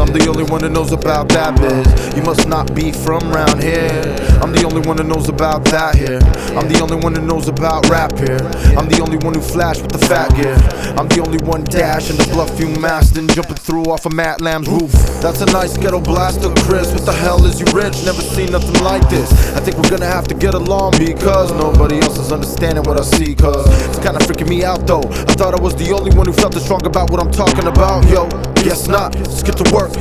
I'm the only one who knows about that biz. You must not be from round here. I'm the only one who knows about that here. I'm the only one who knows about rap here. I'm the only one who flash with the fat gear. I'm the only one dashing the bluff you Maston, jumping through off of Matt Lamb's roof. That's a nice ghetto blaster, Chris. What the hell is you rich? Never seen nothing like this. I think we're gonna have to get along because nobody else is understanding what I see. Cause it's kinda freaking me out though. I thought I was the only one who felt this strong about what I'm talking about. Yo, guess not. Let's get to work.